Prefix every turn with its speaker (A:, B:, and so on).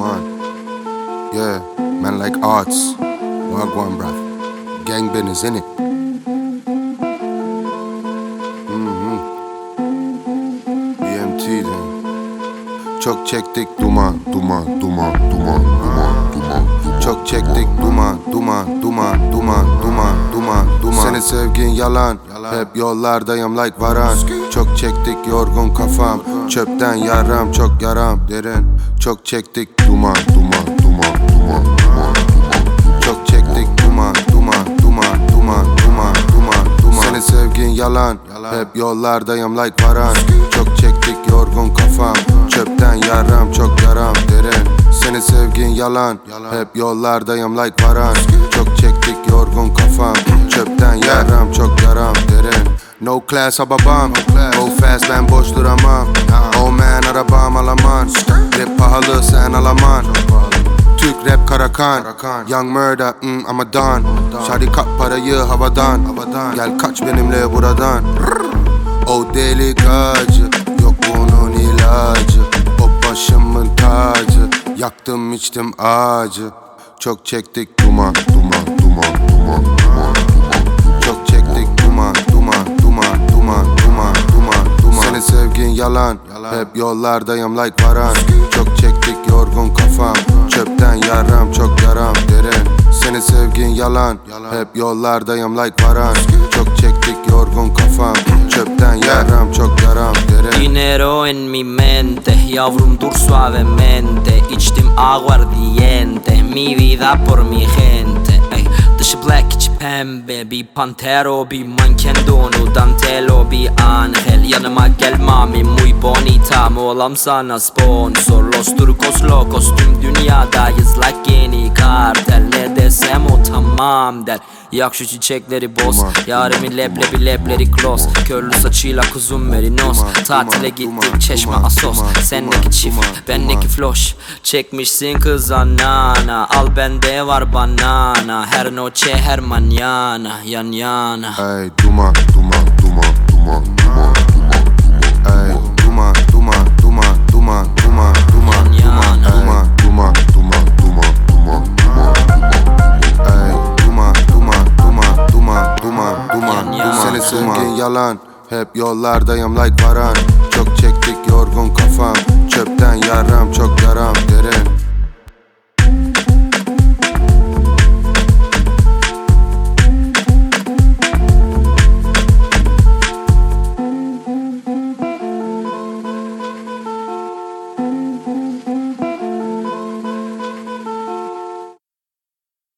A: duman. Yeah, man like arts. Wagwan bruv. Gang business innit? BMT'den. Çok çektik duman, duman, duman, duman, duman, duman. Çok çektik duman, duman, duman, duman, duman, duman, duman. Senin sevgin yalan, hep yollardayım like varan. Çok çektik yorgun kafam, çöpten yaram, çok yaram derin. Çok çektik duman, duman, duman, duman, duman. Çok çektik duman, duman, duman, duman, duman, duman, duman. Senin sevgin yalan, hep yollardayım like varan. Çok çektik yorgun kafam, çöpten yaram, çok yaram derin. Senin sevgin yalan, hep yollardayım like varan. Çok çektik yorgun kafam, çöpten yaram, çok yaram derin. No class babam, go fast ben boş duramam. Oh man arabam alaman, rap pahalı sen alaman. Türk rap Karakan, Young Murder, I'm a don. Şari kap parayı havadan, gel kaç benimle buradan. O deli gacı, yok bunun ilacı. O başımın tacı, yaktım içtim ağacı. Çok çektik duman, duman, duman, duman, duman. Çok çektik duman, duman, duman, duman, duman, duman, duman. Senin sevgin yalan, hep yollardayım like varan. Çok çektik yorgun kafam, çöpten yaram, çok yaram derin. Senin sevgin yalan, hep yollardayım like varan. Çok çektik yorgun kafam, çöpten yaram, çok yaram derin.
B: Dinero en mi mente, yavrum dur suavemente. İçtim aguardiente, mi vida por mi gente. Ey, dışı black içi pembe, bir pantero, bir manken donu, dantelo, bir angel. Yanıma gel mami, muy bonita, olam sana sponsor. Los turcos locos, tüm dünyadayız like yeni kartel. Ne desem o tamam der. Yak şu çiçekleri boz, yarimin leblebi lebleri close. Körlü saçıyla kuzum merinos. Tatile gittik Çeşme Asos. Sendeki çift, bendeki floş. Çekmişsin kıza nana, al bende var banana. Her noche her mañana, yan yana.
A: Ey duman, duman, duman, duman, duman, duman. Ey duman, duman, duman, duman, duman, duman, duman, duman, duman, duman, duman, duman, duman. Ey duman, duman, duman, duman, duman, duman. Senin sevgin yalan, hep yollardayım like varan. Çok çektik yorgun kafam,